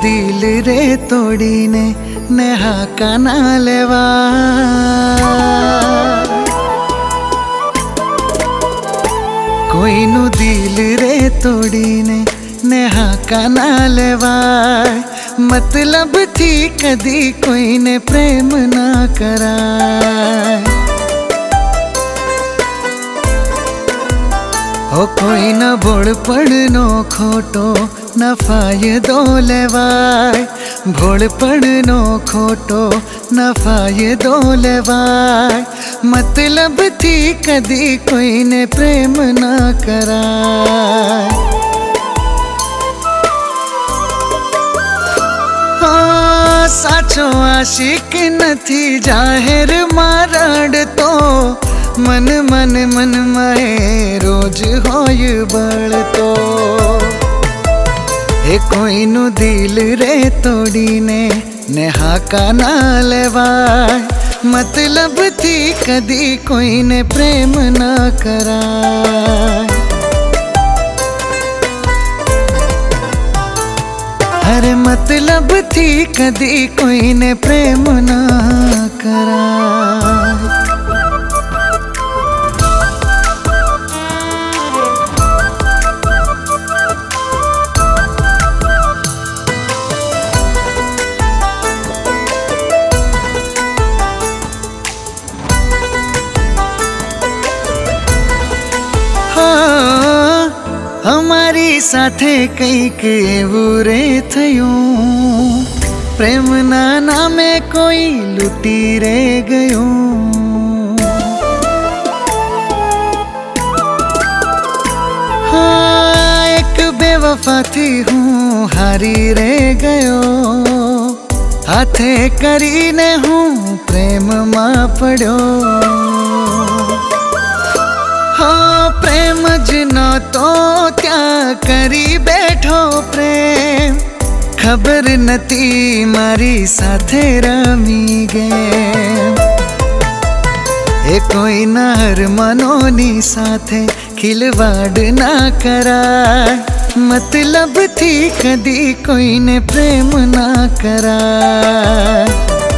दिल रे तोड़ीने नेहा काना लेवा कोई नु दिल रे तोड़ीने नेहा काना लेवा मतलब थी कदी कोई ने प्रेम ना कराए हो कोई न भोड़ पड़नो खोटो न फायदो लेवाय भोड़ पड़नो खोटो न फायदो लेवाय मतलब थी कदी कोई ने प्रेम ना कराय साचो आशिक नथी जाहिर मारड़ तो मन मन मन में रोज होय बड़तो हे कोई नु दिल रे तोड़ीने नेहा काना लेवाय मतलब थी कदी कोई ने प्रेम ना कराय अरे मतलब थी कदी कोई ने प्रेम ना कराय हमारी साथे कईक बुरे थयूं प्रेम ना नामे कोई लुटी रे गयूं हाँ एक बेवफा थी हूँ हारी रे गयो हाथे करीने हूँ प्रेम मां पड़ो हाँ प्रेम जिनो तो क्या करी बैठो प्रेम खबर नती मारी साथे रमी गे ए कोई नहर मनोनी साथे खिलवाड़ ना कराय मतलब थी कदी कोई ने प्रेम ना कराय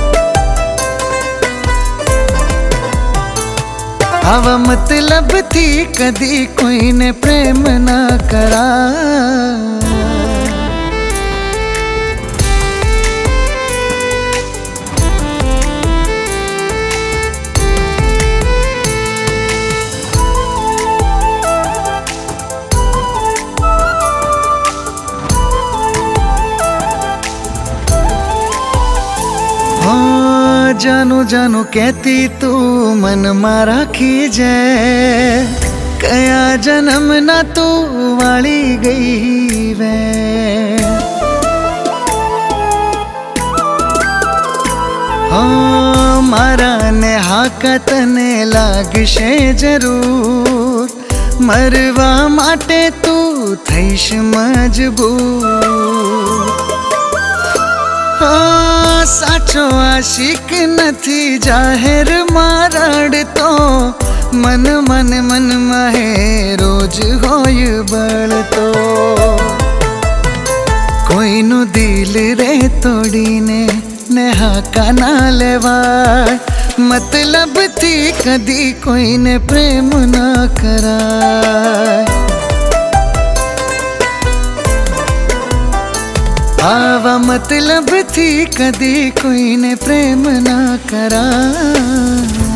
आवा मतलब थी कदी कोई ने प्रेम ना कराय जानू जानू कहती तू मन मारा खीजे कया जन्म ना तू वाली गई वे हाँ मारा नेहा का तने लागशे जरूर मरवा माटे तू थईश मजबूर हाँ साचो आशिक नथी जाहिर मारड़ तो मन मन मन में रोज होय बड़तो कोई नु दिल रे तोड़ीने नेहा काना लेवाय मतलब थी कदी कोई ने प्रेम ना कराय आवा मतलब थी कदी कोई ने प्रेम ना कराय।